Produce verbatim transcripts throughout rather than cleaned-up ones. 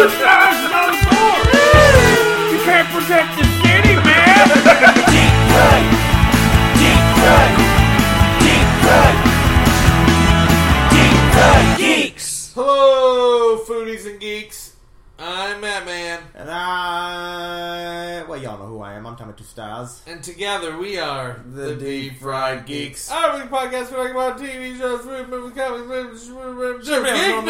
two stars is on the board. You can't protect the city, man. Deep cut. Deep cut. Deep cut. Deep cut geeks. Hello, foodies and geeks. I'm Matt Man. And I... Well, y'all know who I am. I'm Tommy Two Stars. And together we are The Deep Fried Geeks. Our weekly podcast we talk about T V shows, food, movies, comics, movies, geek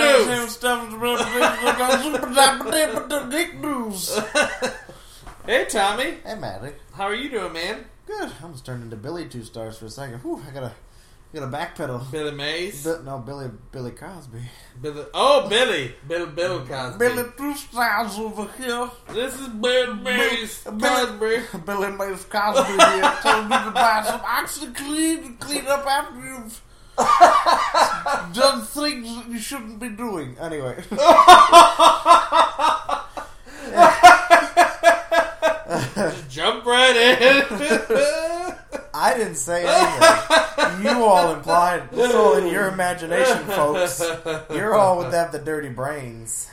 news. Geek news. Hey, Tommy. Hey, Matty. How are you doing, man? Good. I almost turned into Billy Two Stars for a second. Whew, I gotta... Gotta backpedal. Billy Mays? Bi- no, Billy Billy Cosby. Billy, oh, Billy. Bill, Bill Cosby. Billy Two Stars over here. This is Billy Mays Billy- Cosby. Billy Mays Cosby here. Telling you to buy some OxyClean to clean up after you've done things that you shouldn't be doing. Anyway. Just jump right in. I didn't say anything. You all implied. It's all in your imagination, folks. You're all with that the dirty brains.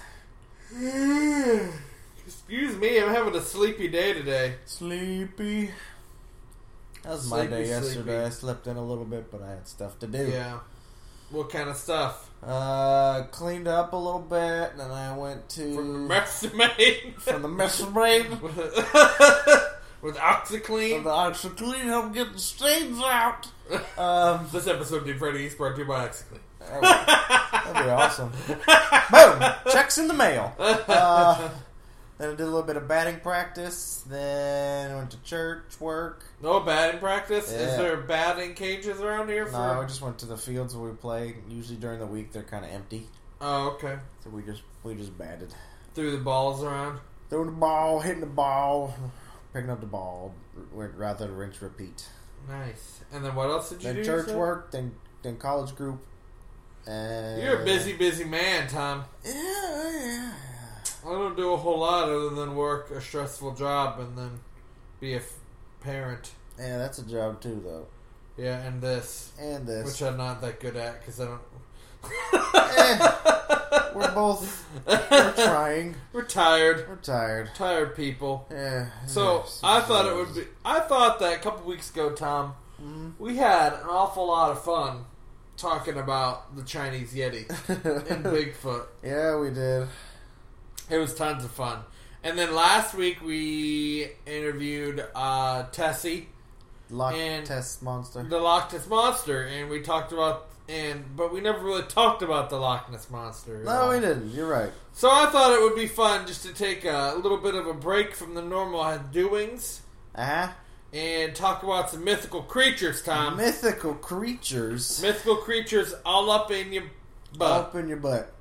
Excuse me, I'm having a sleepy day today. Sleepy. That was my Sleepy, day yesterday. sleepy. I slept in a little bit, but I had stuff to do. Yeah. What kind of stuff? Uh, cleaned up a little bit, and then I went to... From the Mexican. From the Mexican. With OxyClean. From the OxyClean, help get the stains out. Um, This episode of Deep Fried Geeks brought to you by OxyClean. That'd be awesome. Boom! Checks in the mail. Uh, then I did a little bit of batting practice. Then I went to church, work. No batting practice? Yeah. Is there batting cages around here? For... No, I just went to the fields where we play. Usually during the week they're kind of empty, Oh, okay. so we just we just batted. Threw the balls around? Throwing the ball, hitting the ball, picking up the ball, r- rather than rinse repeat. Nice. And then what else did you Then do? church sir? work, then then college group. And You're a busy, busy man, Tom. Yeah, yeah. I don't do a whole lot other than work a stressful job and then be a f- parent. Yeah, that's a job too, though. Yeah, and this. And this. Which I'm not that good at because I don't... Eh, we're both we're trying. We're tired. We're tired. Tired people. Yeah. So, I thought it would be... I thought that a couple weeks ago, Tom, Mm-hmm. we had an awful lot of fun talking about the Chinese Yeti and Bigfoot. Yeah, we did. It was tons of fun. And then last week we interviewed uh, Tessie, Loch And- Ness Monster. the Loch Ness Monster, and we talked about... and But we never really talked about the Loch Ness Monster. at No, all. we didn't. You're right. So I thought it would be fun just to take a little bit of a break from the normal doings Uh-huh. and talk about some mythical creatures, Tom. Mythical creatures. mythical creatures all up in your butt. Up in your butt.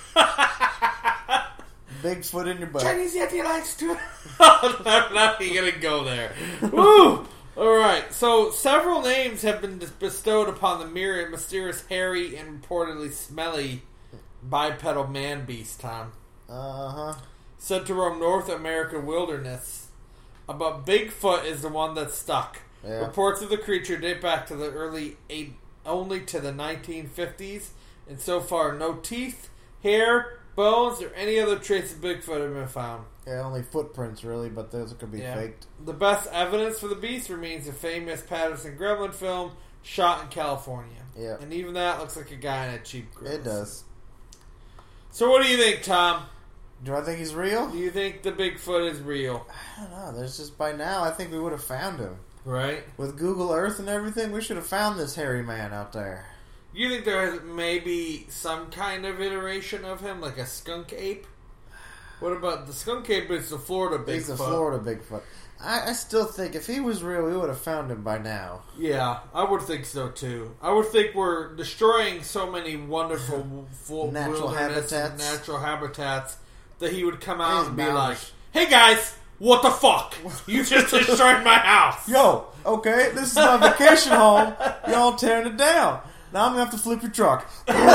Bigfoot in your butt. Chinese Yeti likes to... Oh, no, not even going to go there. Woo! Alright, so several names have been bestowed upon the myriad mysterious, hairy, and reportedly smelly bipedal man-beast, Tom. Uh-huh. Said to roam North American wilderness. But Bigfoot is the one that's stuck. Yeah. Reports of the creature date back to the early eight, only to the nineteen fifties, and so far no teeth, hair, bones, or any other trace of Bigfoot have been found. Yeah, only footprints, really, but those could be Yeah. faked. The best evidence for the beast remains the famous Patterson Gremlin film shot in California. Yeah. And even that looks like a guy in a cheap grill. It does. So what do you think, Tom? Do I think he's real? Do you think the Bigfoot is real? I don't know. There's just by now, I think we would have found him. Right? With Google Earth and everything, we should have found this hairy man out there. You think there is maybe some kind of iteration of him, like a skunk ape? What about the skunk ape is the Florida Bigfoot? He's a Florida Bigfoot. I, I still think if he was real, we would have found him by now. Yeah, I would think so too. I would think we're destroying so many wonderful full Natural wilderness and habitats. natural habitats that he would come out He's and be bound. like, "Hey guys, what the fuck? You just destroyed my house." Yo, okay, this is my vacation home. Y'all tearing it down. Now I'm going to have to flip your truck.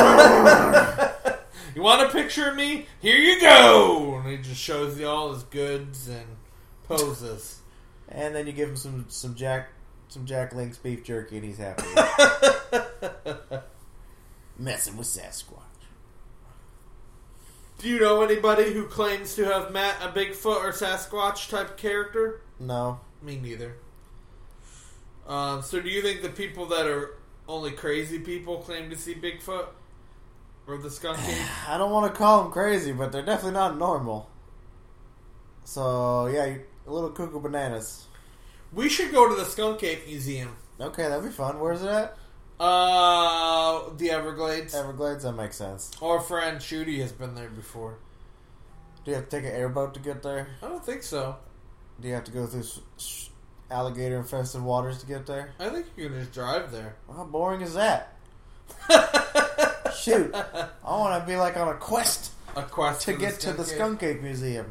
You want a picture of me? Here you go. And he just shows you all his goods and poses. And then you give him some, some Jack some Jack Link's beef jerky and he's happy. Messing with Sasquatch. Do you know anybody who claims to have met a Bigfoot or Sasquatch type character? No. Me neither. Um, so do you think the people that are only crazy people claim to see Bigfoot? Or the skunk ape? I don't want to call them crazy, but they're definitely not normal. So, yeah, you, a little cuckoo bananas. We should go to the skunk ape museum. Okay, that'd be fun. Where's it at? Uh, the Everglades. Everglades, that makes sense. Our friend Shooty has been there before. Do you have to take an airboat to get there? I don't think so. Do you have to go through alligator-infested waters to get there? I think you can just drive there. How boring is that? Shoot. I want to be like on a quest A quest to the get to the ape. Skunk Ape Museum.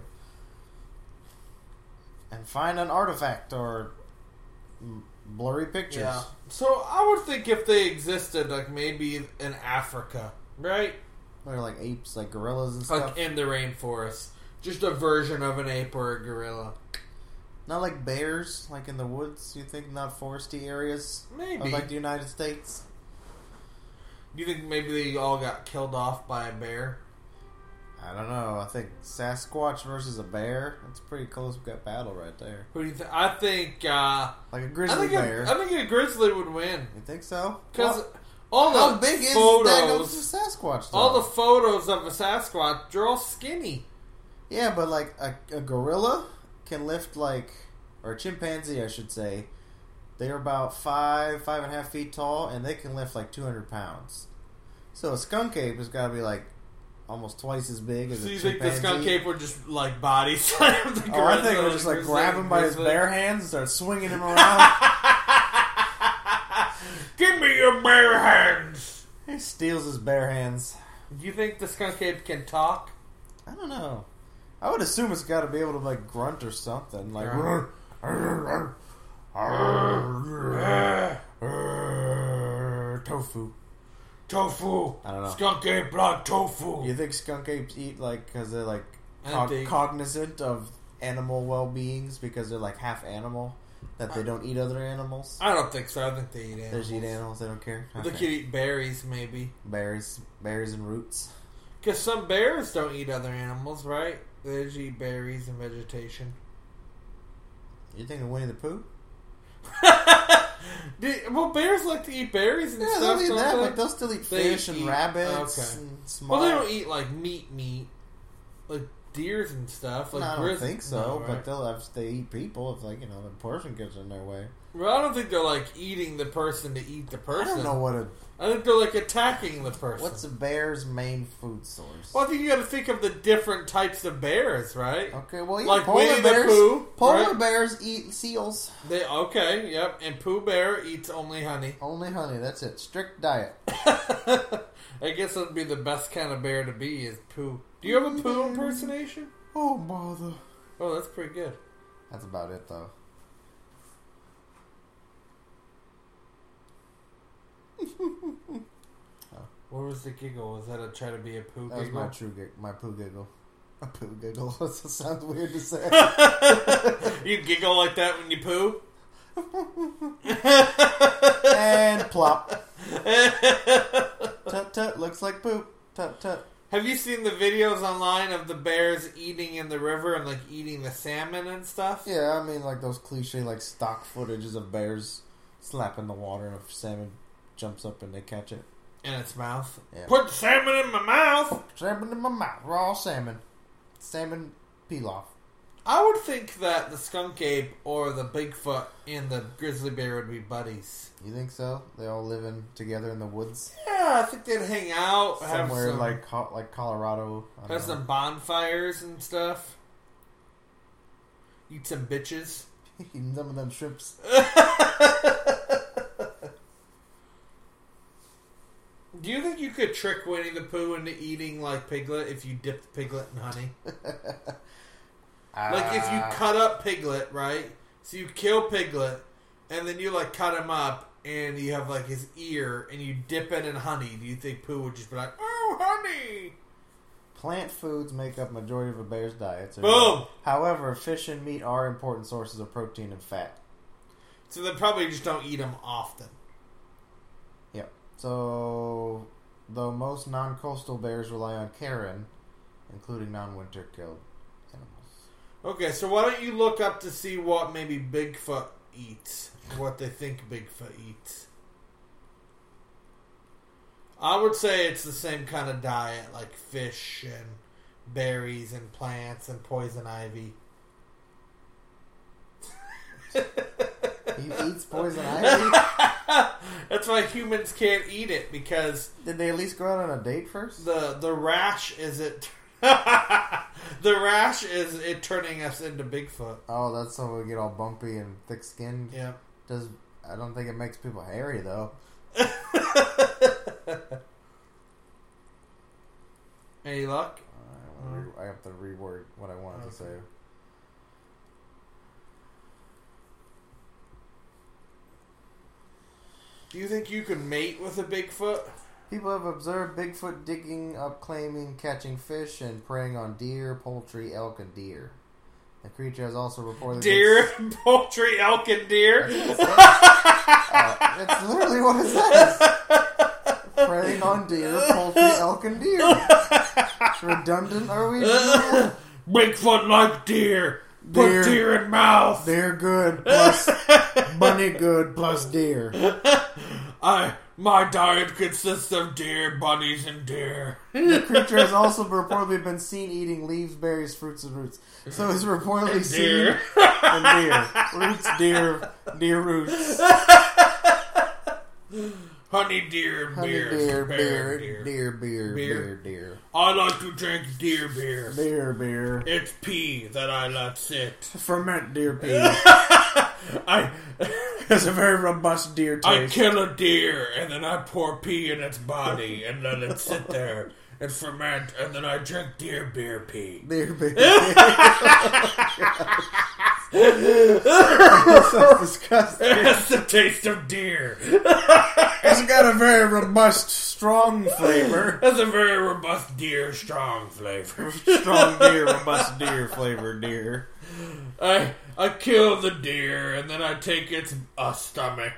And find an artifact or blurry pictures. Yeah. So I would think if they existed, like maybe in Africa, right? They're like apes, like gorillas and stuff. Like in the rainforest. Just a version of an ape or a gorilla. Not like bears, like in the woods, you think? Not foresty areas? Maybe. Of like the United States? Do you think maybe they all got killed off by a bear? I don't know. I think Sasquatch versus a bear, that's a pretty close battle right there. Who do you think? I think, uh... Like a I grizzly think, bear. a, I think a grizzly would win. You think so? Because Well, all how the big is photos... that Sasquatch though? all the photos of a Sasquatch, they're all skinny. Yeah, but like a, a gorilla can lift like, or a chimpanzee, I should say. They're about five, five and a half feet tall, and they can lift like two hundred pounds. So a skunk ape has got to be like almost twice as big as So a you chimpanzee. think the skunk ape would just, like, body slam the gorilla? Oh, I think it would just like grizzly- grab him by his grizzly? bare hands and start swinging him around. Give me your bare hands! He steals his bare hands. Do you think the skunk ape can talk? I don't know. I would assume it's got to be able to like grunt or something. Like tofu. Tofu. I don't know. Skunk ape blood tofu. You think skunk apes eat like because they're like I cog- think- cognizant of animal well-beings because they're like half animal that they don't eat other animals? I don't think so. I think they eat They animals. just eat animals. They don't care. They Okay. could eat berries, maybe. Berries, berries and roots. Because some bears don't eat other animals, right? They just eat berries and vegetation. You think of Winnie the Pooh? Do, well, bears like to eat berries and Yeah, stuff. they'll eat don't that, they? but they'll still eat They fish and eat- rabbits okay. and small. Well, they don't eat like meat, meat, like deers and stuff. Like No, I don't grizzly- think so, no, but right? they'll have, they eat people if like you know the person gets in their way. Well, I don't think they're like eating the person to eat the person. I don't know what a I think they're like attacking the person. what's a bear's main food source. Well, I think you got to think of the different types of bears, right? Okay, well, yeah, Like polar Winnie the bears. Pooh, polar right? bears eat seals. They okay, yep. And Pooh Bear eats only honey. Only honey. That's it. Strict diet. I guess that'd be the best kind of bear to be is Pooh. Do you have a Pooh impersonation? Oh bother. Oh, that's pretty good. That's about it, though. What was the giggle? Was that a try to be a Pooh That was giggle? my true gig- my poo giggle. A poo giggle. That sounds weird to say. You giggle like that when you poo? And plop. Tut tut. Looks like poop. Tut tut. Have you seen the videos online of the bears eating in the river and like eating the salmon and stuff? Yeah, I mean like those cliche like stock footages of bears slapping the water and a salmon jumps up and they catch it. In its mouth. Yeah. Put the salmon in my mouth. Salmon in my mouth. Raw salmon. Salmon pilaf. I would think that the skunk ape or the Bigfoot and the grizzly bear would be buddies. You think so? They all living together in the woods Yeah, I think they'd hang out, have somewhere some, like Co- like Colorado. I don't have know. some bonfires and stuff. Eat some bitches. Eating some of them shrimps. Do you think you could trick Winnie the Pooh into eating like Piglet if you dipped Piglet in honey? Like if you Ah. cut up Piglet, right? So you kill Piglet, and then you like cut him up, and you have like his ear, and you dip it in honey. Do you think Pooh would just be like, "Oh, honey"? Plant foods make up majority of a bear's diet. So Boom. However, fish and meat are important sources of protein and fat. So they probably just don't eat them often. Yep. So, though most non-coastal bears rely on carrion, including non-winter killed animals. Okay, so why don't you look up to see what maybe Bigfoot eats, what they think Bigfoot eats. I would say it's the same kind of diet, like fish and berries and plants and poison ivy. He eats poison ivy? That's why humans can't eat it, because Did they at least go out on a date first? the the rash is it the rash is it turning us into Bigfoot. Oh, that's how we get all bumpy and thick-skinned? Yeah. Does I don't think it makes people hairy, though. Any luck? I, wanna re- I have to reword what I wanted Okay. to say. Do you think you can mate with a Bigfoot? People have observed Bigfoot digging up, claiming, catching fish, and preying on deer, poultry, elk, and deer. The creature has also reportedly Deer, poultry, elk, and deer. Uh, it's literally what it says. Preying on deer, poultry, elk, and deer. Redundant, are we? Bigfoot like deer. Put Deer. deer in mouth. Deer good plus bunny good plus deer. I my diet consists of deer, bunnies, and deer. The creature has also reportedly been seen eating leaves, berries, fruits, and roots. So it's reportedly seen Deer. and deer, roots, deer, deer roots, Honey deer, honey beer, deer, bear, beer, deer. deer, beer, Beer. beer, deer, I like to drink deer beer. beer, beer. It's pee that I let sit. Ferment deer pee. I It's a very robust deer I taste. kill a deer and then I pour pee in its body and let it sit there and ferment, and then I drink deer beer pee. Deer beer. That's disgusting. It's the taste of deer. It's got a very robust, strong flavor. That's a very robust deer strong flavor. Strong deer, robust deer flavor deer. I I kill the deer and then I take its uh, stomach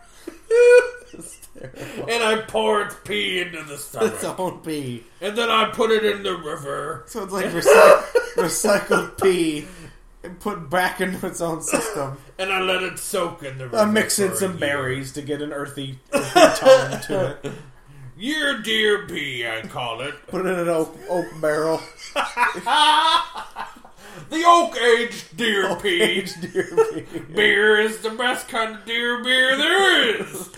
and I pour its pee into the stomach. Its own pee. And then I put it in the river. So it's like recy- recycled pee and put back into its own system. And I let it soak in the river. I mix in for a some year. berries to get an earthy, earthy tone to it. Your deer pee, I call it. Put it in an oak, oak barrel. The oak aged deer pee. Aged deer pee. Beer is the best kind of deer beer there is.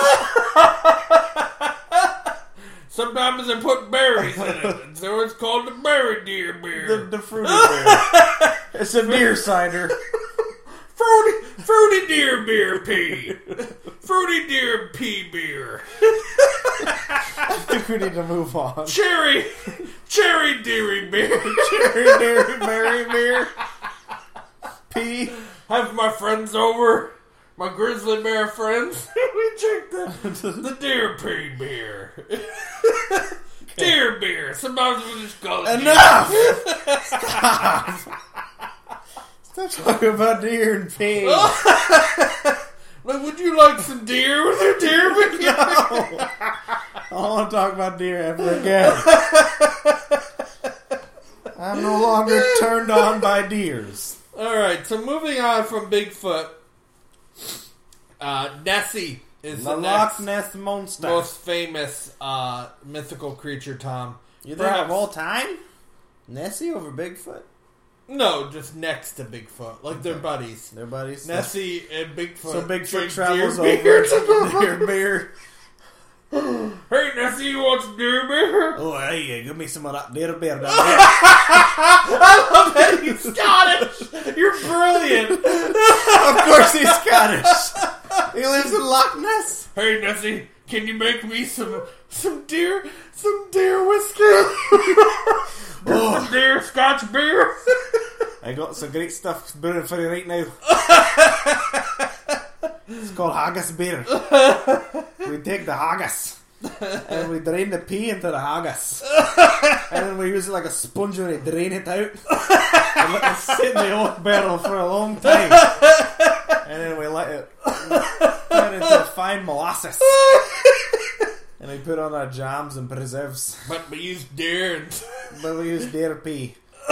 Sometimes they put berries in it, and so it's called the berry deer beer. The, the fruity beer. It's a deer cider. Fruity, fruity deer beer pee. Fruity deer pea beer. I think we need to move on. Cherry, cherry deery beer. Cherry dairy berry beer. Pea. Have my friends over, my grizzly bear friends. We drink the, the deer pea beer. Deer beer. Sometimes we just call it Enough! Stop! Stop talking about deer and pea. deer. Like, would you like some deer with your deer beer? I don't want to talk about deer ever again. I'm no longer turned on by deers. Alright, so moving on from Bigfoot, uh, Nessie is The the Loch next Ness Monster. most famous uh, mythical creature, Tom. You think of Perhaps- all time? Nessie over Bigfoot? No, just next to Bigfoot. Like, they're buddies. They're buddies. Nessie and Bigfoot. So Bigfoot drink travels deer over beer to deer beer. Hey, Nessie, you want some deer beer? Oh, hey, give me some of that deer beer. Down I love that he's Scottish. You're brilliant. Of course he's Scottish. He lives in Loch Ness. Hey, Nessie, can you make me some some deer some deer whiskey? Some deer Scotch beer? I got some great stuff brewing for you right now. It's called haggis beer. We take the haggis and we drain the pea into the haggis, and then we use it like a sponge and we drain it out and let it sit in the oak barrel for a long time, and then we let it turn into fine molasses, and And we put on our jams and preserves. But we use deer and... But we use deer pea.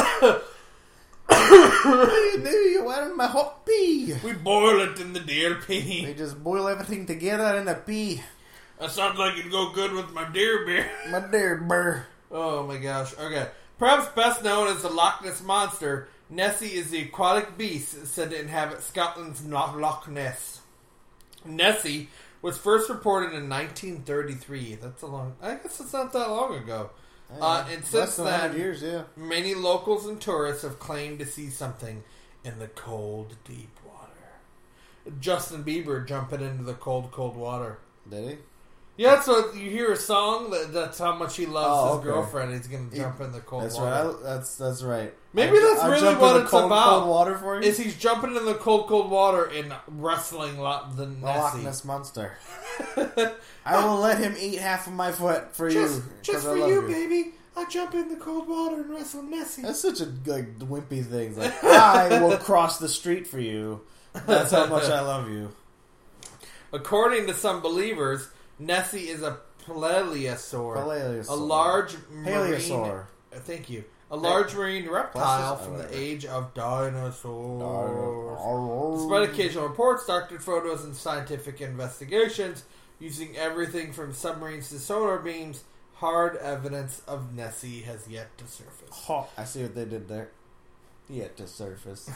You want my hot pea? we boil it in the deer We pea. just boil everything together in a pea. That sounds like it'd go good with my deer beer. My dear burr. Oh my gosh. Okay. Perhaps best known as the Loch Ness Monster, Nessie is the aquatic beast said to inhabit Scotland's Loch Loch Ness. Nessie was first reported in nineteen thirty-three. That's a long... I guess it's not that long ago. Uh, and since Less than one hundred then, years, yeah. many locals and tourists have claimed to see something in the cold, deep water. Justin Bieber jumping into the cold, cold water. Did he? Yeah, so you hear a song, that, that's how much he loves Oh, his okay. girlfriend. He's going to He- jump in the cold That's water. right. I, that's that's right. Maybe I, that's I really jumped what in the it's cold, about. Cold water for you. Is he's jumping in the cold, cold water and wrestling lo- the The Loch Nessie. Ness monster. I will let him eat half of my foot for Just, you. just 'cause I for love you, baby. I jump in the cold water and wrestle Nessie. That's such a like wimpy thing. It's like I will cross the street for you. That's how much I love you. According to some believers, Nessie is a plesiosaur, Paleosaur. a large marine. Paleosaur. uh, Thank you. A large marine reptile Plesiosaur, from the whatever. age of dinosaurs. Dinosaur. Despite occasional reports, doctored photos, and scientific investigations using everything from submarines to sonar beams, hard evidence of Nessie has yet to surface. Hot. I see what they did there. Yet to surface.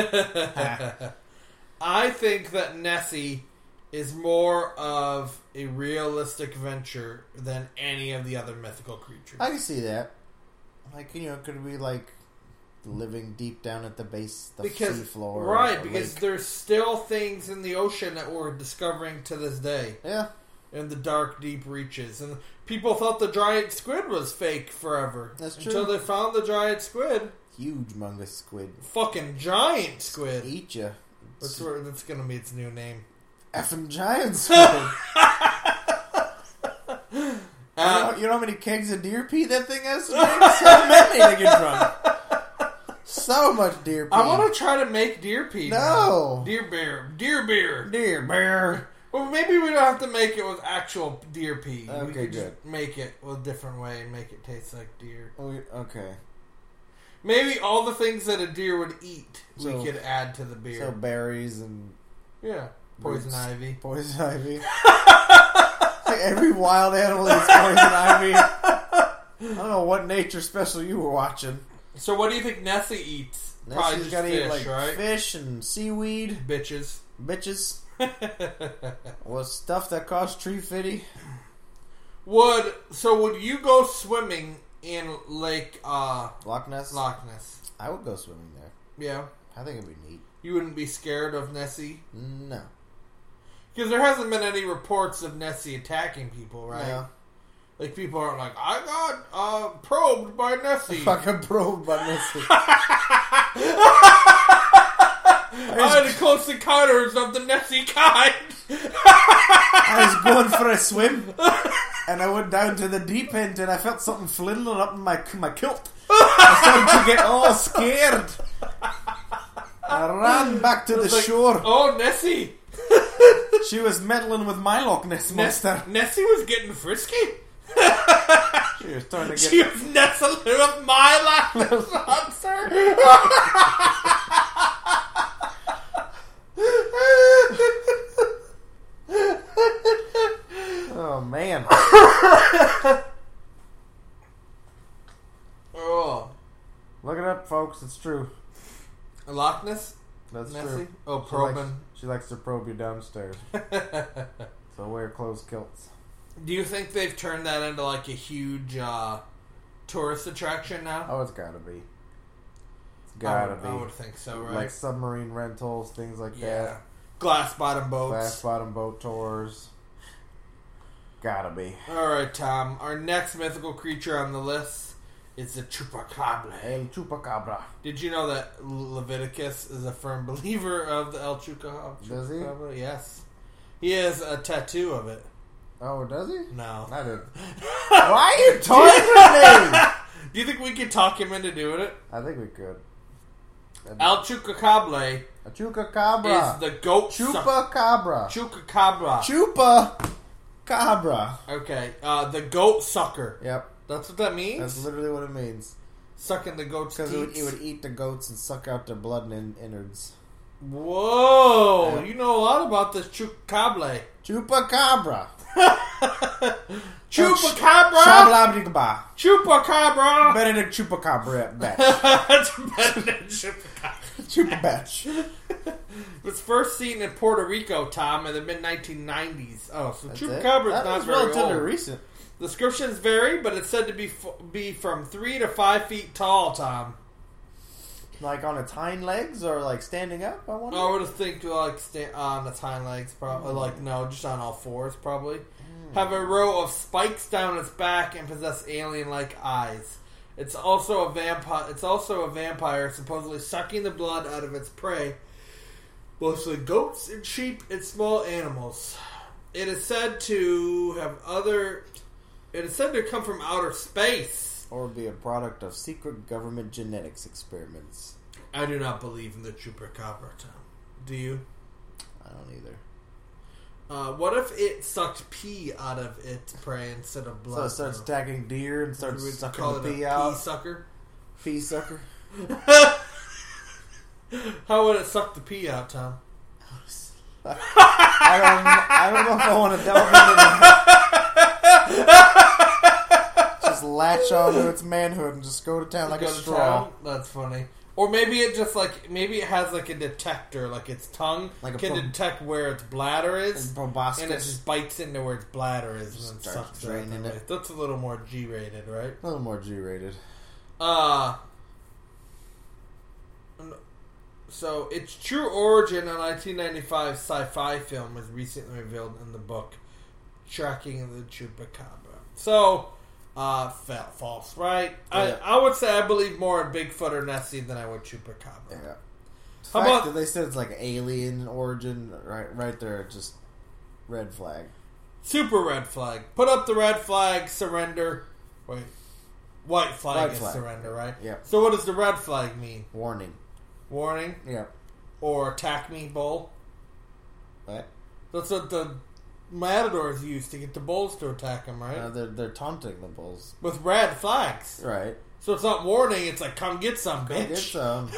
I think that Nessie is more of a realistic venture than any of the other mythical creatures. I can see that. Like, you know, could it be like living deep down at the base, the because sea floor, right, or because lake. there's still things in the ocean that we're discovering to this day. Yeah. In the dark, deep reaches. And people thought the giant squid was fake forever. That's true. Until they found the giant squid. Huge mungus squid. Fucking giant squid. Eat ya. That's, where, that's gonna be its new name. Effing giant squid. Uh, you, know, you know how many kegs of deer pee that thing has to drink? So many to get drunk. So much deer pee. I want to try to make deer pee. No. now. Deer beer. Deer beer. Deer bear. Well, maybe we don't have to make it with actual deer pee. we Okay, could good. Just make it a different way and make it taste like deer. Okay. Maybe all the things that a deer would eat, So- we could add to the beer. So berries and yeah. Poison roots. ivy. Poison ivy. Like every wild animal eats poison ivy. I don't know what nature special you were watching. So what do you think Nessie eats? Probably Nessie's just gotta fish, eat like right? fish and seaweed, Bitches. bitches. Well, stuff that costs tree fifty. Would so? Would you go swimming in Lake uh, Loch Ness. Loch Ness? I would go swimming there. Yeah, I think it'd be neat. you wouldn't be scared of Nessie No. because there hasn't been any reports of Nessie attacking people, right? Yeah. Like people aren't like, I got uh, probed by Nessie. Fucking probed by Nessie. I had a close encounters of the Nessie kind. I was going for a swim, and I went down to the deep end, and I felt something flindling up in my my kilt. I started to get all scared. I ran back to the It's like, shore. Oh, Nessie. She was meddling with my Loch Ness Ness- monster. Nessie was getting frisky. She was trying to get. She was nestling with my last monster. Oh man. Oh, Look it up, folks. It's true. Loch Ness? That's Nessie? true. Oh, She likes, probing. she likes to probe you downstairs. So wear closed kilts. Do you think they've turned that into like a huge uh, tourist attraction now? Oh, it's gotta be. It's I gotta would, be. I would think so, right? Like submarine rentals, things like yeah. that. Glass bottom boats. Glass bottom boat tours. Gotta be. Alright, Tom. Our next mythical creature on the list is the Chupacabra. El Chupacabra. Did you know that Leviticus is a firm believer of the El Chupacabra? Does he? Yes. He has a tattoo of it. Oh, does he? No. I did. Why are you toying with me? Do you think we could talk him into doing it? I think we could. El Chupacabra A Chupacabra. is the goat suck- Chupacabra. Chupacabra Chupa. Chupacabra. Okay, uh, the goat sucker. Yep, That's what that means? that's literally what it means. Sucking the goat's Because it would, teats? it would eat the goats and suck out their blood and in, innards. Whoa! Yeah. You know a lot about this chupacabra. Chupacabra. Chupacabra! Shablabdigaba. Chupacabra! Benedict Chupacabra batch. That's better than chupacabra. Chupa batch. It was first seen in Puerto Rico, Tom, in the mid nineteen nineties. Oh, so That's chupacabra it? is That not was very relatively old. recent. Descriptions vary, but it's said to be f- be from three to five feet tall, Tom. Like on its hind legs or like standing up, I wonder? I would think like sta- on its hind legs, probably. Like no, just on all fours, probably. Have a row of spikes down its back and possess alien-like eyes. It's also a vampire. It's also a vampire, supposedly sucking the blood out of its prey, mostly goats and sheep and small animals. It is said to have other. It is said to come from outer space. Or be a product of secret government genetics experiments. I do not believe in the chupacabra, Tom. Do you? I don't either. Uh, what if it sucked pee out of its prey instead of blood? So it starts though? attacking deer and We starts would sucking call the it pee a out. pee sucker. Pee sucker. How would it suck the pee out, Tom? I don't. I don't know if I want to delve into that. Just latch onto its manhood and just go to town like Go a to straw. town? That's funny. Or maybe it just like maybe it has like a detector, like its tongue Like a can prob- detect where its bladder is, And proboscis. and it just bites into where its bladder is and then Starts sucks it out draining that way. it. That's a little more G-rated, right? A little more G-rated. Uh so its true origin, a nineteen ninety-five sci-fi film, was recently revealed in the book Tracking the Chupacabra. So, uh, fa- false, right? Yeah. I, I would say I believe more in Bigfoot or Nessie than I would Chupacabra. Yeah. The How fact about- that they said it's like alien origin, right? Right there, just red flag. Super red flag. Put up the red flag, surrender. Wait. White flag White is flag. surrender, right? Yep. So what does the red flag mean? Warning. Warning? Yep. Or attack me, bull? What? That's what the matadors use to get the bulls to attack them, right? Uh, they're they're taunting the bulls. With red flags. Right. So it's not warning, it's like, come get some, Go bitch. get some.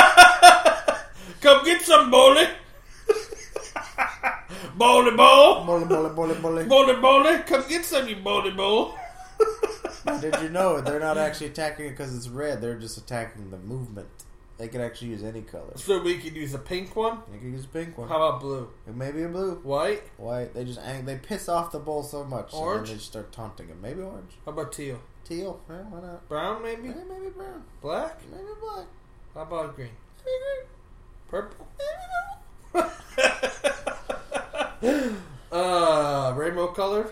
Come get some, bully. Bully bull. Bully, bully, bully, bully. Bully bully. Come get some, you bully bull. Did you know they're not actually attacking it because it's red? They're just attacking the movement. They could actually use any color. So we could use a pink one? They could use a pink one. How about blue? Maybe a blue. White? White. They just ang- they piss off the bull so much. Orange? And then they just start taunting him. Maybe orange. How about teal? Teal. Yeah, why not? Brown, maybe? Maybe, maybe brown. Black? Maybe black. How about green? Maybe green. Purple? uh, rainbow colored?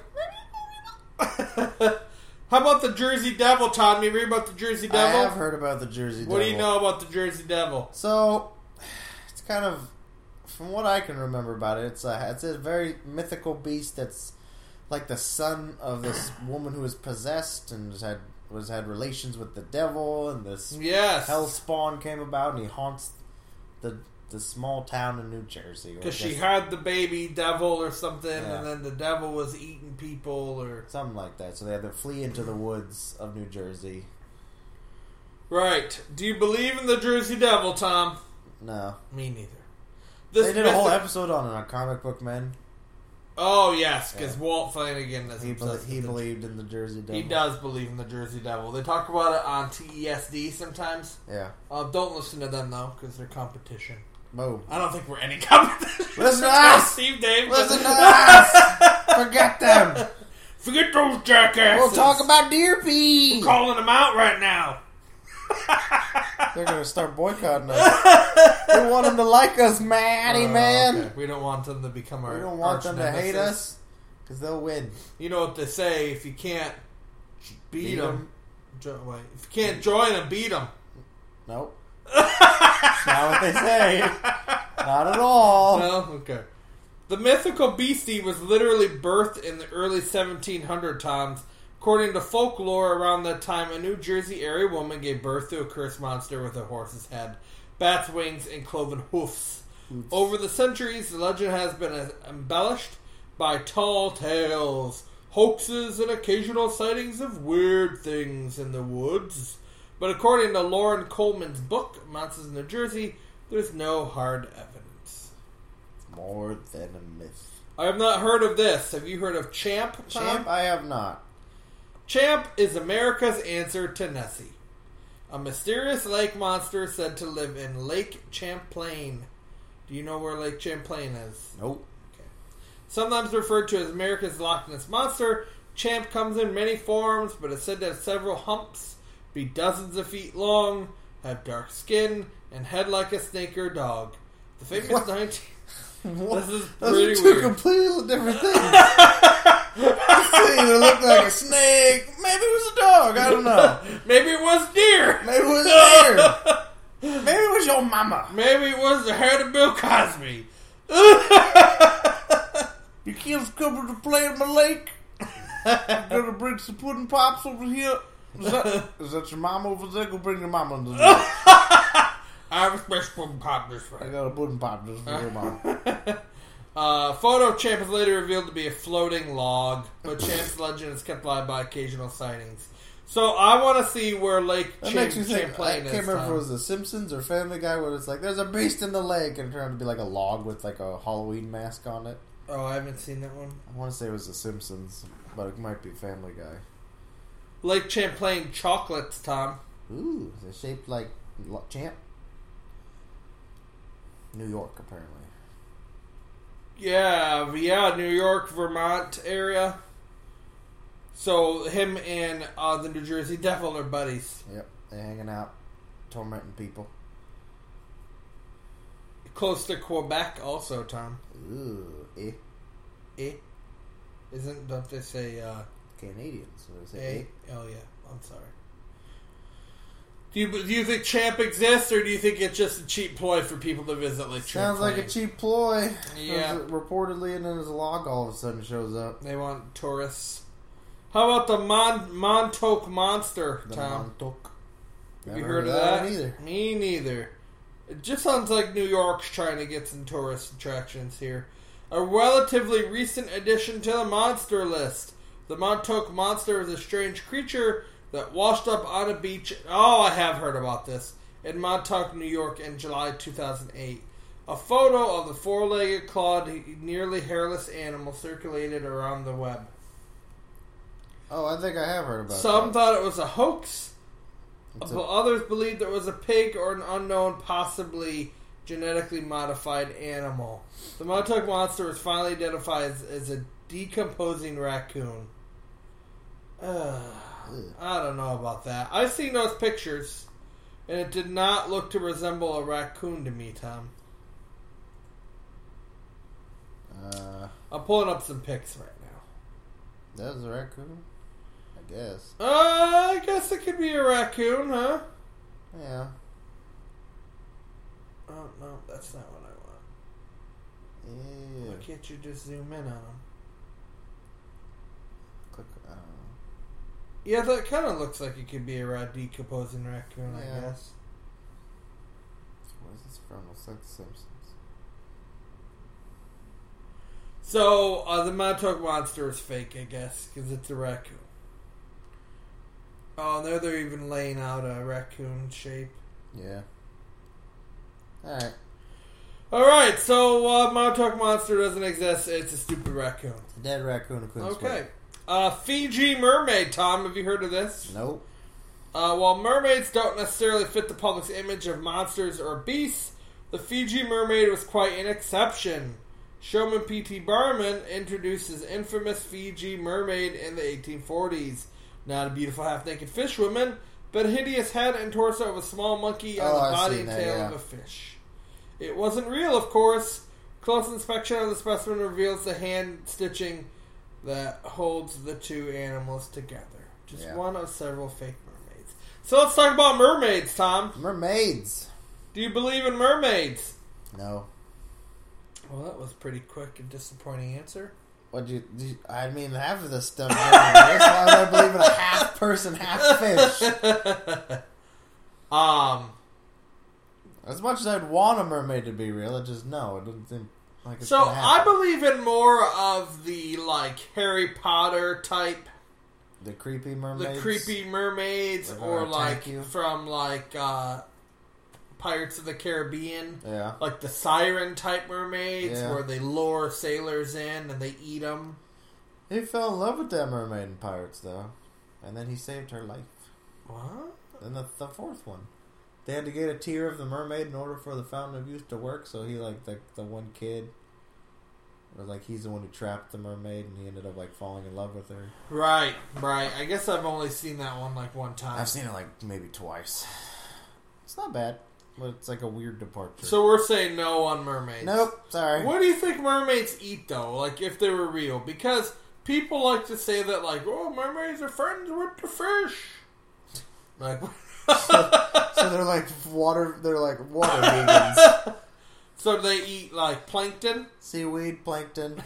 How about the Jersey Devil, Tom? You read about the Jersey I Devil? have heard about the Jersey What Devil. do you know about the Jersey Devil? So, it's kind of, from what I can remember about it, it's a it's a very mythical beast that's like the son of this woman who was possessed and was had was had relations with the devil, and this Yes. hell spawn came about, and he haunts the the small town in New Jersey. Because Or she just had the baby devil or something, Yeah. and then the devil was eating people, or... something like that. So they had to flee into the woods of New Jersey. Right. Do you believe in the Jersey Devil, Tom? No, Me neither. This they did a whole mythic- episode on it on Comic Book Men. Oh, yes, because Yeah. Walt Flanagan is He, be- obsessed he with the- believed in the Jersey Devil. He does believe in the Jersey Devil. They talk about it on T E S D sometimes. Yeah. Uh, don't listen to them, though, because they're competition. Boom. I don't think we're any competition. Listen to us! Steve Dave. Listen to us! Forget them! Forget those jackasses. We'll talk about deer pee! I'm calling them out right now. They're gonna start boycotting us. We want them to like us, Matty, Uh, man! okay. We don't want them to become our We don't want arch them to hate nemesis. us, because they'll win. You know what they say, if you can't beat, Beat them, jo- wait, if you can't join them, beat them. Nope. That's not what they say. Not at all. No? Okay. The mythical beastie was literally birthed in the early seventeen hundred times. According to folklore, around that time, a New Jersey area woman gave birth to a cursed monster with a horse's head, bat's wings, and cloven hoofs. Over the centuries, the legend has been embellished, by tall tales, hoaxes, and occasional sightings of weird things in the woods. But according to Lauren Coleman's book, Monsters in New Jersey, there's no hard evidence. More than a myth. I have not heard of this. Have you heard of Champ, Tom? Champ, I have not. Champ is America's answer to Nessie, a mysterious lake monster said to live in Lake Champlain. Do you know where Lake Champlain is? Nope. Sometimes referred to as America's Loch Ness Monster, Champ comes in many forms, but is said to have several humps, be dozens of feet long, have dark skin, and head like a snake or dog. The famous What? nineteen... What? This is Those pretty are two weird. completely different things. It either looked like a snake, maybe it was a dog, I don't know. Maybe it was deer. Maybe it was a deer. Maybe it was your mama. Maybe it was the head of Bill Cosby. You kids coming to play in my lake? I'm gonna bring some pudding pops over here. Is that, is that your mama over there? Go bring your mama in the lake. I have a special pop this I way. got a pudding pop just for your mama. Uh, photo of Champ is later revealed to be a floating log, but Champ's legend is kept alive by occasional sightings. So I want to see where Lake That Champ, makes me think, I Champlain can't is. remember if Tom. it was The Simpsons or Family Guy where it's like, there's a beast in the lake, and it turned out to be like a log with like a Halloween mask on it. Oh, I haven't seen that one. I want to say it was The Simpsons, but it might be Family Guy. Lake Champlain chocolates, Tom. Ooh, is it shaped like lo- Champ? New York, apparently. Yeah, yeah, New York, Vermont area. So him and uh, the New Jersey Devil are buddies. Yep, they're hanging out, tormenting people. Close to Quebec, also, Tom. Ooh, eh. Eh? Isn't, don't they say, uh, Canadians. So they say eh? eh. Oh, yeah. I'm sorry. Do you, do you think Champ exists, or do you think it's just a cheap ploy for people to visit Lake Sounds Champlain? like a cheap ploy. Yeah. There's a- Reportedly, and then his log all of a sudden shows up. They want tourists. How about the Mon- Montauk Monster, The Tom? Montauk. Have Never you heard of that that? one either. Me neither. It just sounds like New York's trying to get some tourist attractions here. A relatively recent addition to the monster list. The Montauk Monster is a strange creature that washed up on a beach. Oh, I have heard about this. In Montauk, New York in July two thousand eight. A photo of the four-legged, clawed, nearly hairless animal circulated around the web. Oh, I think I have heard about Some that. thought it was a hoax. It's But a- others believed it was a pig or an unknown, possibly genetically modified animal. The Montauk Monster was finally identified as, as a decomposing raccoon. Uh, I don't know about that. I've seen those pictures, and it did not look to resemble a raccoon to me, Tom. Uh, I'm pulling up some pics right now. that was a raccoon? I guess. Uh, I guess it could be a raccoon, huh? Yeah. Oh, no, that's not what I want. Yeah. Why can't you just zoom in on them? Click. I don't know. Yeah, that kind of looks like it could be a ra- decomposing raccoon, I Yeah. guess. What is this from? Looks like The Simpsons. So, uh, the Montauk Monster is fake, I guess, because it's a raccoon. Oh, and there they're even laying out a raccoon shape. Yeah. Alright. Alright, so uh, Montauk Monster doesn't exist. It's a stupid raccoon. Dead raccoon who couldn't Okay. swim. Uh, Fiji Mermaid, Tom. Have you heard of this? Nope. Uh, while mermaids don't necessarily fit the public's image of monsters or beasts, the Fiji mermaid was quite an exception. Showman P T Barnum introduced his infamous Fiji mermaid in the eighteen forties. Not a beautiful half-naked fish woman, but a hideous head and torso of a small monkey on Oh, the I've body seen and that, tail yeah. of a fish. It wasn't real, of course. Close inspection of the specimen reveals the hand stitching that holds the two animals together. Just Yeah. one of several fake mermaids. So let's talk about mermaids, Tom. Mermaids. Do you believe in mermaids? No. Well, that was pretty quick and disappointing answer. What you, did you? I mean, half of this stuff. That's why I don't believe in a half person, half fish. Um, As much as I'd want a mermaid to be real, it just no. It doesn't seem. Like it's So gonna I happen. believe in more of the like Harry Potter type, the creepy the mermaids. creepy mermaids, They're gonna or attack like you. from like uh, Pirates of the Caribbean, Yeah. like the siren type mermaids, Yeah. where they lure sailors in and they eat them. He fell in love with that mermaid in Pirates, though. And then he saved her life. What? Then the, the fourth one. They had to get a tear of the mermaid in order for the Fountain of Youth to work, so he, like, the, the one kid, or like, he's the one who trapped the mermaid, and he ended up, like, falling in love with her. Right, right. I guess I've only seen that one like one time. I've seen it, like, maybe twice. It's not bad, but it's, like, a weird departure. So we're saying no on mermaids. Nope, sorry. What do you think mermaids eat, though? Like, if they were real? Because people like to say that, like, oh, mermaids are friends with the fish. Like, So they're like water, they're like water vegans. so they eat, like, plankton? Seaweed, plankton,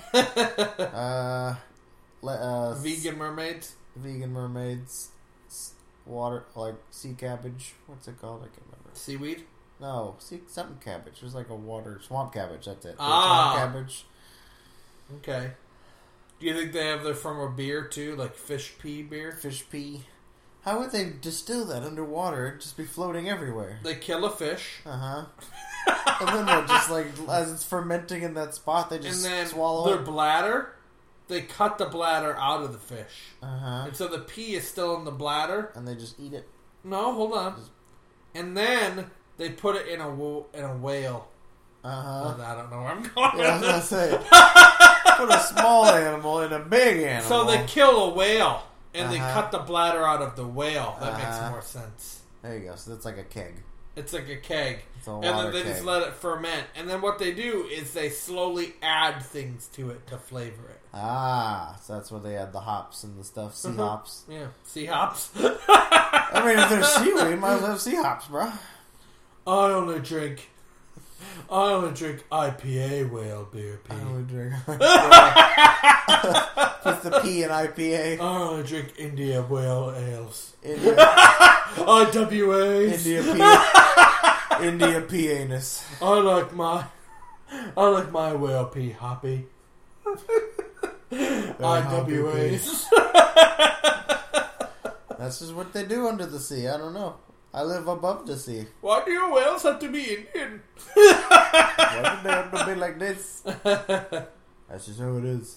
uh, le- uh, Vegan mermaids? vegan mermaids, s- water, like sea cabbage. What's it called? I can't remember. Seaweed? No, sea something cabbage. There's like a water swamp cabbage. That's it. Ah. Swamp cabbage. Okay. Do you think they have their from a beer, too? Like fish pea beer? Fish pea. How would they distill that underwater? It'd just be floating everywhere. They kill a fish. Uh huh. And then what? Just like as it's fermenting in that spot, they And just then swallow their it. bladder, they cut the bladder out of the fish. Uh huh. And so the pea is still in the bladder. And they just eat it. No, hold on. And then they put it in a wo- in a whale. Uh huh. I don't know where I'm going. Yeah, I was with gonna this. say. Put a small animal in a big animal. So they kill a whale and they Uh-huh. cut the bladder out of the whale. That Uh-huh. makes more sense. There you go. So that's like a keg. It's like a keg. It's a And water then they keg. just let it ferment. And then what they do is they slowly add things to it to flavor it. Ah, so that's where they add the hops and the stuff. Sea hops. Yeah. Sea hops. I mean, if there's seaweed, might as well have sea hops, bro. I only drink. I only drink I P A whale beer. Pea. I only drink. Just the P and I P A. I only drink India whale ales. India, I W As. India P. India P anus. I like my. I like my whale pea hoppy. I W As. That's just what they do under the sea. I don't know. I live above the sea. Why do your whales have to be Indian? Why do they have to be like this? That's just how it is.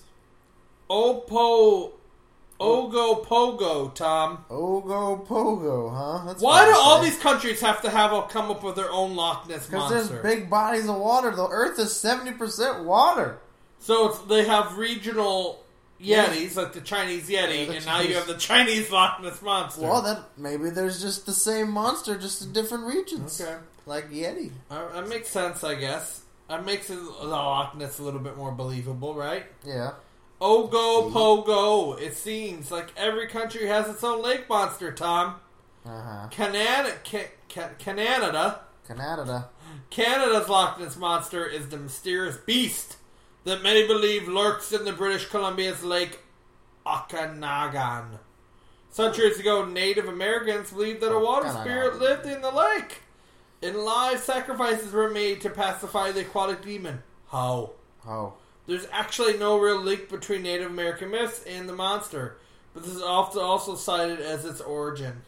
Opo. Ogo Pogo, Tom. Ogo Pogo, huh? That's Why fun do to all say. these countries have to have a, come up with their own Loch Ness Because monster? there's big bodies of water. The Earth is seventy percent water. So it's, they have regional Yetis, like the Chinese Yeti, Yeah, the and now you Chinese- have the Chinese Loch Ness monster. Well, then maybe there's just the same monster, just in different regions. Okay. Like Yeti. Uh, that makes sense, I guess. That makes it, the Loch Ness a little bit more believable, right? Yeah. Ogo See? Pogo. It seems like every country has its own lake monster, Tom. Uh-huh. Canada, ca- ca- Canada, Canada. Canada's Loch Ness monster is the mysterious beast that many believe lurks in the British Columbia's Lake Okanagan. Centuries ago, Native Americans believed that a water Okanagan. spirit lived in the lake, and live sacrifices were made to pacify the aquatic demon. How? Oh. There's actually no real link between Native American myths and the monster, but this is often also cited as its origin.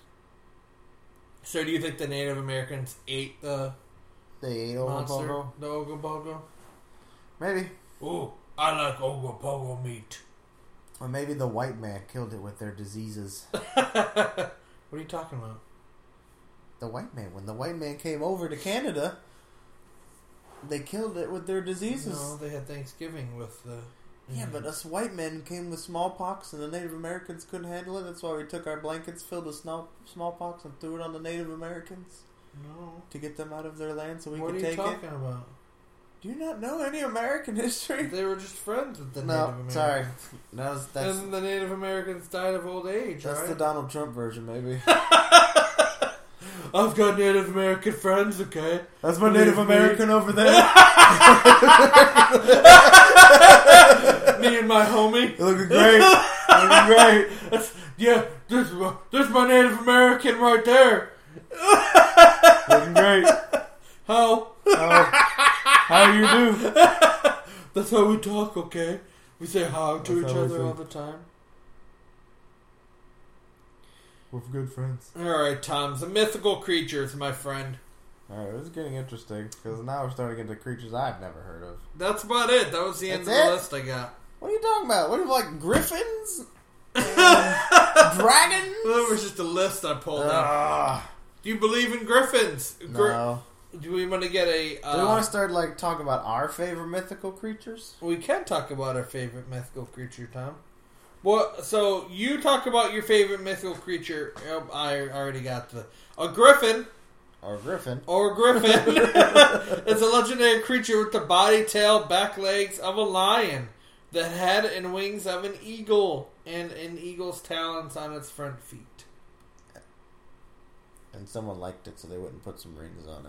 So, do you think the Native Americans ate the They ate monster, Ogopogo? the Ogopogo? Maybe. Ooh, I like Ogopogo meat. Or maybe the white man killed it with their diseases. What are you talking about? The white man. When the white man came over to Canada, they killed it with their diseases. No, they had Thanksgiving with the. Yeah, but us white men came with smallpox, and the Native Americans couldn't handle it. That's why we took our blankets filled with small, smallpox and threw it on the Native Americans No. to get them out of their land so we What are could you take talking it. about? Do you not know any American history? They were just friends with the Native No, Americans. sorry. That was, that's And the Native Americans died of old age, that's right? the Donald Trump version, maybe. I've got Native American friends, okay? That's my Native American over there. Me and my homie. Looking great. Looking great. That's, yeah, this, this my Native American right there. Looking great. How? Oh, how you do? That's how we talk, okay? We say hog to That's each how we other say. all the time. We're good friends. Alright, Tom. The mythical creatures, my friend. Alright, this is getting interesting because now we're starting into creatures I've never heard of. That's about it. That was the end That's of the it? list I got. What are you talking about? What are you like griffins? Dragons? That was just a list I pulled out. Ah, Do you believe in griffins? Gri- no. Do we want to get a... Uh, Do we want to start like talking about our favorite mythical creatures? We can talk about our favorite mythical creature, Tom. Well, so you talk about your favorite mythical creature. Oh, I already got the... A griffin... Or griffin? Or a griffin. It's a legendary creature with the body, tail, back legs of a lion, the head and wings of an eagle, and an eagle's talons on its front feet. And someone liked it, so they wouldn't put some rings on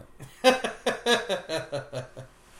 it.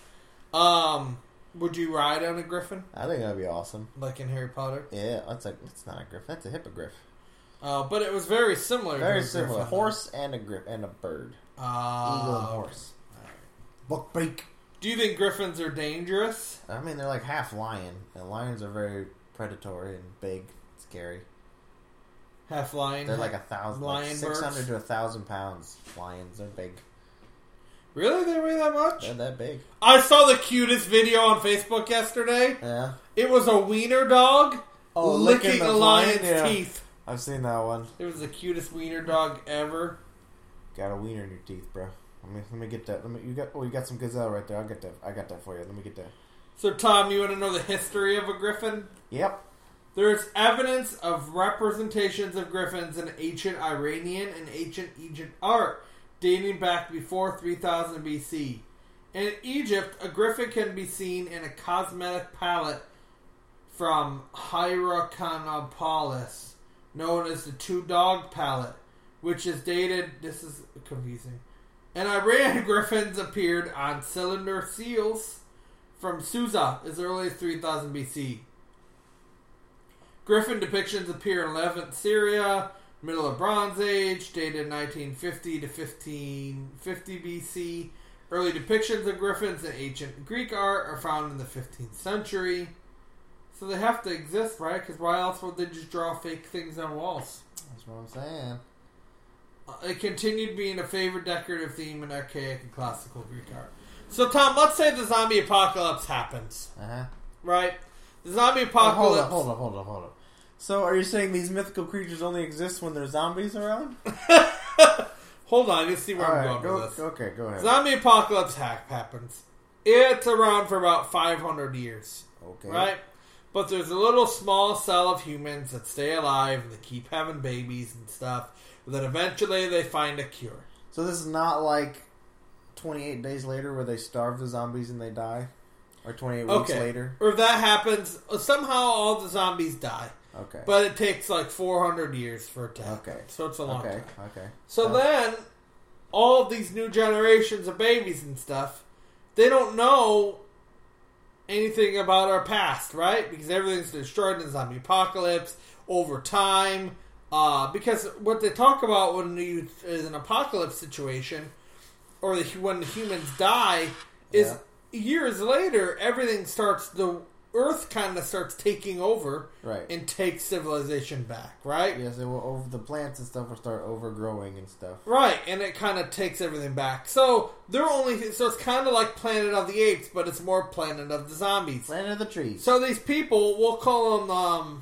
um, would you ride on a griffin I think that'd be awesome. like in Harry Potter? Yeah, that's like that's not a griffin. That's a hippogriff. Uh, but it was very similar. Very to a similar. griffin. Horse and a griff and a bird. Uh, Eagle and horse. Buckbeak. Do you think griffins are dangerous? I mean, they're like half lion, and lions are very predatory and big, scary. Half lion. They're like a thousand, like Lion six hundred birds? to a thousand pounds. Lions are big. Really? They weigh that much? They're that big. I saw the cutest video on Facebook yesterday. Yeah. It was a wiener dog Oh, licking, licking a the lion's lion? Yeah. teeth. I've seen that one. It was the cutest wiener dog ever. Got a wiener in your teeth, bro. Let me let me get that. Let me you got oh you got some gazelle right there. I'll get that. I got that for you. Let me get that. So, Tom, you want to know the history of a griffin? Yep. There's evidence of representations of griffins in ancient Iranian and ancient Egypt art, dating back before three thousand B C. In Egypt, a griffin can be seen in a cosmetic palette from Hierakonpolis, known as the two-dog palette, which is dated... This is confusing. And Iran griffins appeared on cylinder seals from Susa as early as three thousand B C. Griffin depictions appear in eleventh Syria, middle of Bronze Age, dated nineteen fifty to fifteen fifty B C. Early depictions of griffins in ancient Greek art are found in the fifteenth century. So they have to exist, right? Because why else would they just draw fake things on walls? That's what I'm saying. Uh, it continued being a favorite decorative theme in archaic and classical Greek art. So, Tom, let's say the zombie apocalypse happens, Uh huh. right? The zombie Oh, apocalypse... hold on, hold on, hold on, hold on. So, are you saying these mythical creatures only exist when there's zombies around? Hold on, let's see where All I'm right, going go, with this. okay, go ahead. Zombie apocalypse hack happens. It's around for about five hundred years, Okay. right? But there's a little small cell of humans that stay alive and they keep having babies and stuff. And then eventually they find a cure. So this is not like twenty-eight days later where they starve the zombies and they die? Or twenty-eight weeks Okay. later? Or if that happens, somehow all the zombies die. Okay. But it takes like four hundred years for it to happen. Okay. So it's a long okay, time. okay. So Uh, then, all of these new generations of babies and stuff, they don't know anything about our past, right? Because everything's destroyed in the zombie apocalypse over time. Uh, because what they talk about when you is an apocalypse situation, or the, when the humans die, is Yeah. years later everything starts. The Earth kind of starts taking over, Right. and takes civilization back, right? Yes, it will over the plants and stuff will start overgrowing and stuff. Right, and it kind of takes everything back. So they're only so it's kind of like Planet of the Apes, but it's more Planet of the Zombies. Planet of the trees. So these people, we'll call them um,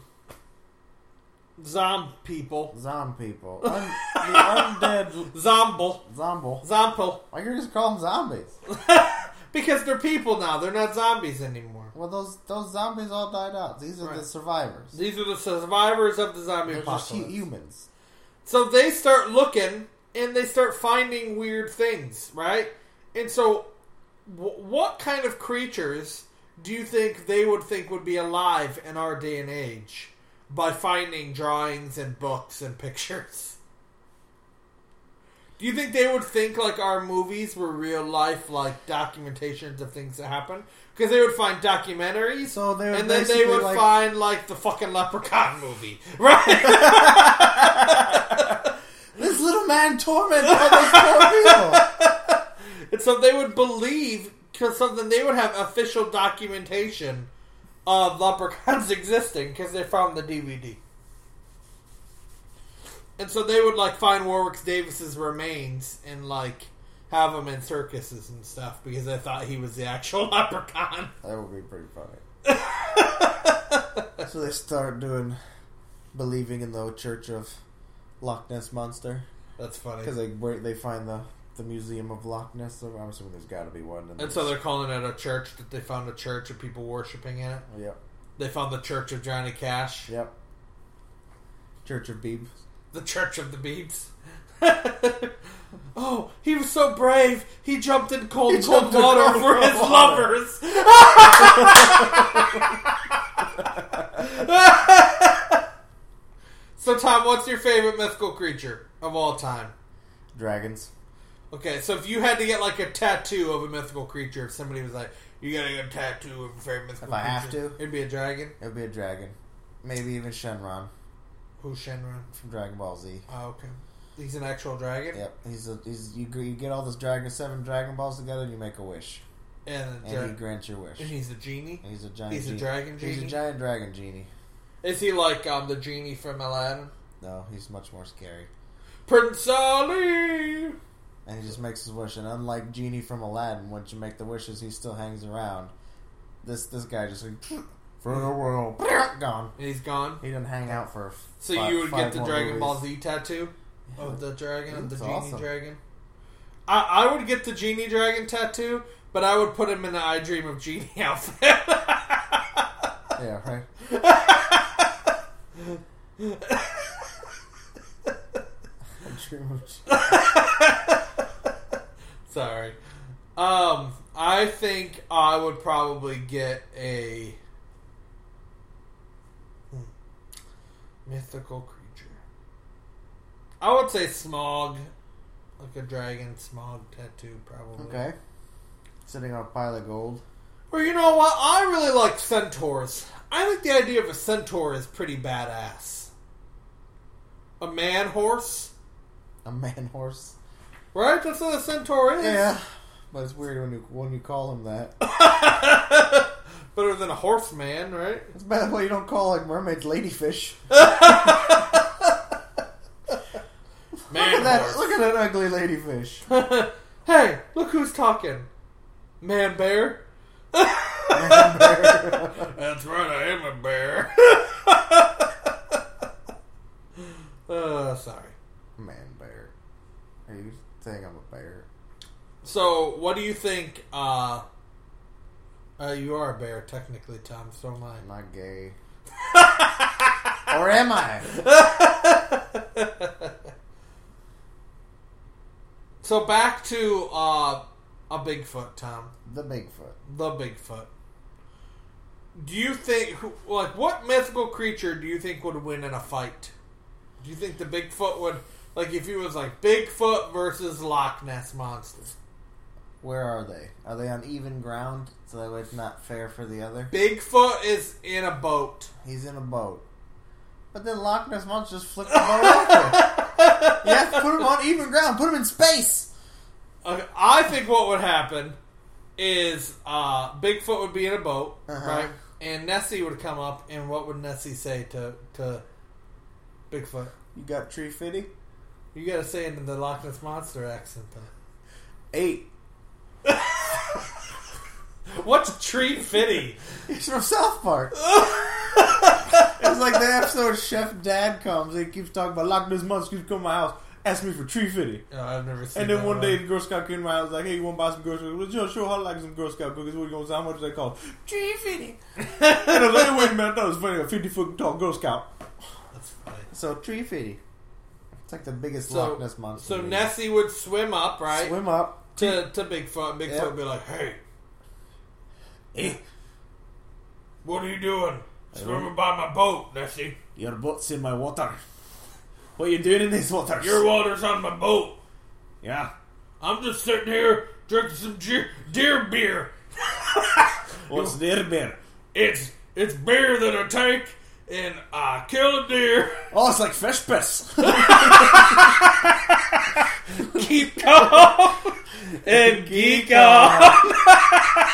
Zom people, Zombie people. Un- the undead Zomble, zomble. Zomple, Why can't you just call them zombies? because they're people now. They're not zombies anymore. Well, those those zombies all died out. These are Right. the survivors. These are the survivors of the zombie They're just hu- apocalypse. humans. So they start looking and they start finding weird things, right? And so, w- what kind of creatures do you think they would think would be alive in our day and age by finding drawings and books and pictures? Do you think they would think like our movies were real life, like documentations of things that happen? Because they would find documentaries, So they would and then they basically, would like- find like the fucking Leprechaun movie, right? This little man tormented all those poor people. And so they would believe because something they would have official documentation of leprechauns existing because they found the D V D. And so they would like find Warwick Davis's remains and like have him in circuses and stuff because they thought he was the actual leprechaun. That would be pretty funny. So they start doing believing in the Church of Loch Ness Monster That's funny. because they where they find the the Museum of Loch Ness. So I'm assuming there's got to be one. And so they're calling it a church, that they found a church of people worshiping in it. Yep. They found the Church of Johnny Cash. Yep. Church of Beebs. The Church of the Beebs. Oh, he was so brave. He jumped in cold, He cold jumped in water cold, for cold his water. lovers. So, Tom, what's your favorite mythical creature of all time? Dragons. Okay, so if you had to get like a tattoo of a mythical creature, if somebody was like, you gotta get a tattoo of a favorite mythical If I creature, have to? it'd be a dragon. It would be a dragon. Maybe even Shenron Who's Shenron? from Dragon Ball Z. Oh, okay. He's an actual dragon? Yep. He's a he's you you get all those dragon seven Dragon Balls together and you make a wish, And, a and dra- he grants your wish. and he's a genie? And he's a giant. He's a genie. dragon He's genie? a giant dragon genie. Is he like um, the genie from Aladdin? No, he's much more scary. Prince Ali! And he just makes his wish. And unlike Genie from Aladdin, once you make the wishes, he still hangs around. This this guy just like for the world gone. And he's gone. He didn't hang out for. So five, you would five get the more Dragon movies. Ball Z tattoo of the dragon, of the That's genie awesome. dragon. I, I would get the genie dragon tattoo, but I would put him in the I Dream of Genie outfit. Yeah, right. I dream of Sorry. Um, I think I would probably get a hmm, mythical creature. I would say Smog, like a dragon Smog tattoo, probably. Okay. Sitting on a pile of gold. Or you know what? I really like centaurs. I think the idea of a centaur is pretty badass. A man horse, A man horse. right? That's what a centaur is. Yeah. But it's weird when you when you call him that. Better than a horseman, right? It's bad why you don't call like mermaids ladyfish. Man Look at that! horse. Look at that ugly ladyfish. Hey, look who's talking. Man bear. Man bear. That's right, I am a bear. uh, sorry. Man bear. Are you saying I'm a bear? So, what do you think? Uh, uh, you are a bear, technically, Tom. So am I. Am I gay? Or am I? So back to uh, a Bigfoot, Tom. The Bigfoot. The Bigfoot. Do you think, who- like, what mythical creature do you think would win in a fight? Do you think the Bigfoot would, like, if he was like Bigfoot versus Loch Ness Monster? Where are they? Are they on even ground? So that way it's not fair for the other? Bigfoot is in a boat. He's in a boat. But then Loch Ness Monster just flipped the boat over. You have to put him on even ground. Put him in space. Okay, I think what would happen is uh, Bigfoot would be in a boat, Uh-huh. right? And Nessie would come up, and what would Nessie say to to Bigfoot? You got Tree Fitty? You gotta say it in the Loch Ness Monster accent, though. Eight. What's Tree Fitty? He's from South Park. It's like the episode Chef Dad comes and he keeps talking about Loch Ness Monster keeps coming to my house. Ask me for Tree Fitty. Oh, I've never seen And then that one day the Girl Scout came to my house like, hey, you want to buy some Girl Scout cookies? Well, sure, I like some Girl Scout cookies. What are you going to say? How much do they cost? Tree Fitty. And I was like, wait a minute, I thought it was funny. A fifty foot tall Girl Scout. That's funny. So Tree Fitty. It's like the biggest So, Loch Ness Monster. so movie. Nessie would swim up, right, Swim up. to to Bigfoot. And Bigfoot Yep. would be like, "Hey, hey, what are you doing? Swimming by my boat, Nessie. Your boat's in my water. What are you doing in these waters? Your water's on my boat. Yeah. I'm just sitting here drinking some deer, deer beer. What's there, bear? It's it's beer that I take and I kill a deer, Oh, it's like fish piss. keep calm, and geek off."